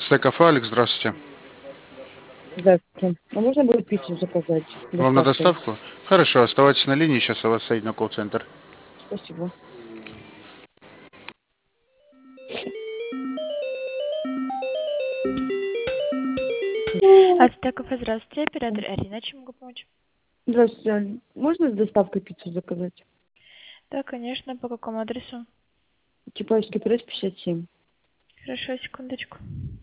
Стейк-кафе, Алекс, здравствуйте. Здравствуйте. А можно будет пиццу заказать Вам на доставкой? доставку? Хорошо, оставайтесь на линии, сейчас я вас соединю на колл-центр. Спасибо. Ацтеков, здравствуйте. Оператор Арина, чем могу помочь? Здравствуйте, Аня. Можно с доставкой пиццу заказать? Да, конечно. По какому адресу? Чапаевский пресс 57. Хорошо, секундочку.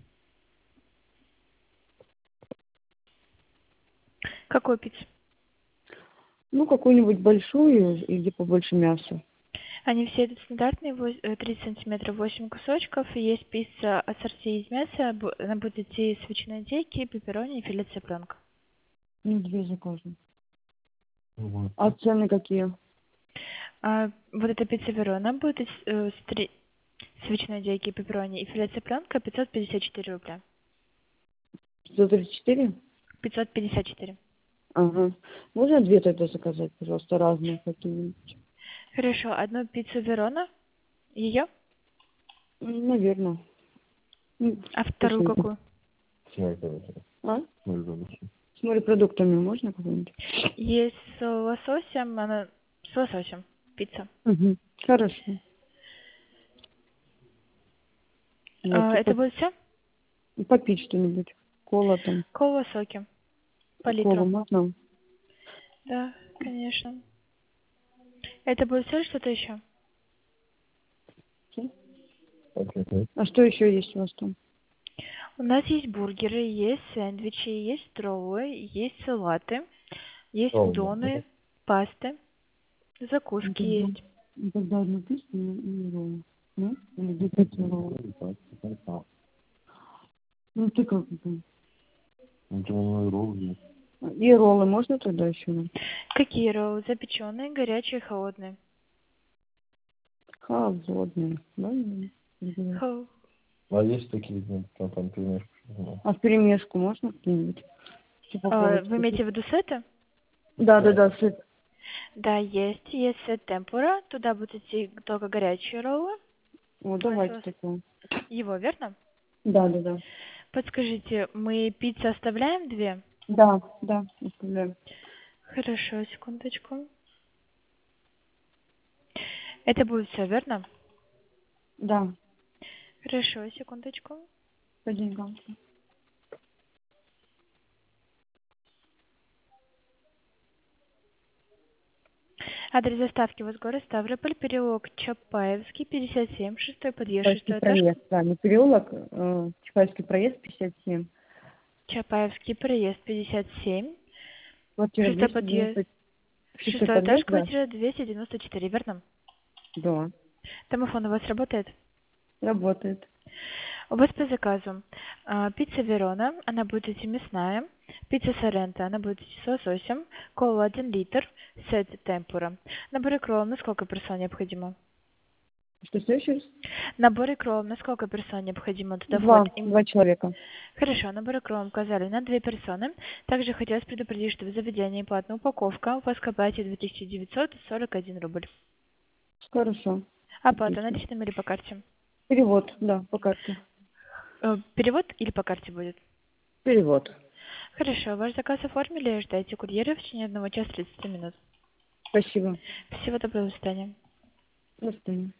Какую пиццу? Ну, какую-нибудь большую или побольше мяса. Они все идут стандартные, 30 сантиметров, 8 кусочков. И есть пицца ассорти из мяса. Она будет идти с ветчиной индейки, пепперони и филе цыпленка. Ну, 2 закажем. А цены какие? Вот эта пицца Верона будет с ветчиной индейки, пепперони и филе цыпленка 554 рубля. 134? 554. Ага. Можно 2 тогда заказать, пожалуйста, разные какие-нибудь? Хорошо, одну пиццу Верона. Ее? Наверное. А вторую какую? А? С морепродуктами можно какую-нибудь? Есть с лососем, она с лососем пицца. Угу. Хорошо. Вот, Это будет все? попить что-нибудь. Кола там. Кола, соки по Колу литру. можно? Да, конечно. Это будет все, что-то еще? А что еще есть у вас там? У нас есть бургеры, есть сэндвичи, есть роллы, есть салаты, есть доны, пасты, закуски есть. Тогда одну пиццу и роллы. Ну? Или 2 пиццы и роллы. Ну ты как это? И роллы можно тогда еще? Какие роллы? Запеченные, горячие, холодные? Холодные. Да? А есть такие, там перемешку? А в перемешку можно что-нибудь? Типа Вы имеете в виду сеты? Да, сыт. Да, есть. Есть сет темпура. Туда будут идти только горячие роллы. Вот давайте такое. Его, верно? Да. Подскажите, мы пиццу оставляем 2? Да, оставляем. Хорошо, секундочку. Это будет все, верно? Да, Хорошо, секундочку. по деньгам. Адрес доставки у вас город Ставрополь, переулок Чапаевский, 57, 6 подъезд, 6 Чапаевский этаж. проезд, да, не переулок, Чапаевский проезд 57. Чапаевский проезд, 57, Квартира 6 подъезд, 290. 6 Шестой этаж, подъезд, да? квартира 294, верно? Да, Домофон у вас работает? работает. У вас по заказу пицца Верона, она будет идти мясная, пицца Соренто, она будет идти с лососем, кола 1 литр, сет темпура. Набор икрол на сколько персон необходимо? Что еще раз? Набор икрол на сколько персон необходимо? Туда входит Два человека. Хорошо, набор икрол указали на 2 персоны. Также хотелось предупредить, что в заведении платная упаковка. У вас к оплате 2941 рубль. Хорошо. Оплата наличными или по карте? Перевод, да, по карте. Перевод или по карте будет? Перевод. Хорошо, ваш заказ оформили, ждайте курьера в течение 1 часа 30 минут. Спасибо. Всего доброго, до свидания. До свидания.